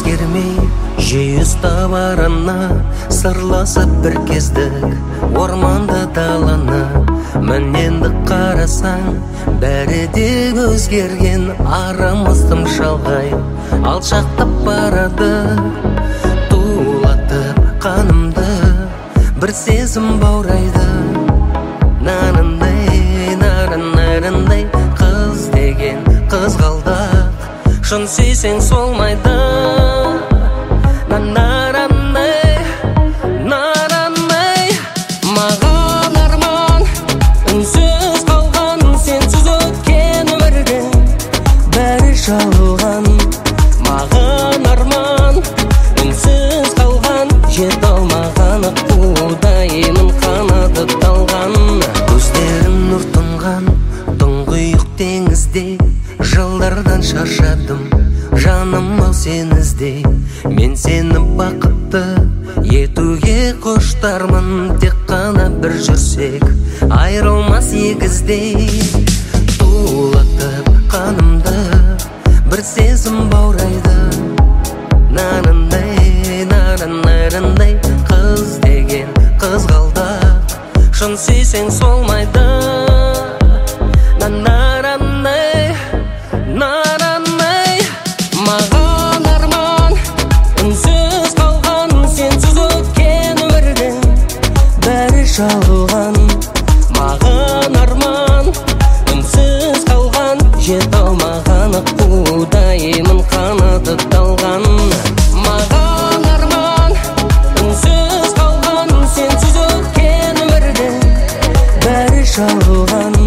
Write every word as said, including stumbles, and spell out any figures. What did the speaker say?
өзгермей жиі ұстап арана, сырласып бір кездік орманды даланы. Міненді қарасаң бәрі де өзгерген, арамыздың шалғай алшақтап барады. Тулатып қанымды бір сезім баурайды. Нарындай, нарынайрындай қыз деген қызғалдақ, шын сүйсең солмайды. Наранай, наранай, маған арман үнсіз қалған, сенсіз өткен өмірде бәрі шалған. Маған арман үнсіз қалған, жете алмаған аққудаймын қанаты талған. Көздерің нұр тұнған тұңғиық теңіздей, жылдардан шаршадым жаным ау сені іздей. Мен сені бақытты етуге құштармын, тек қана бір жүрсек айрылмас егіздей. Тулатып қанымды бір сезім баурайды. Нарындай, нарынайрындай қыз деген қызғалдақ, шын сүйсең солмайды. Наранай, наранай, маған арман үнсіз қалған, сенсіз өткен өмірде бәрі шалған. Маған арман үнсіз қалған, жете алмаған аққудаймын қанаты талған. Маған арман үнсіз қалған, сенсіз өткен өмірде бәрі шалған.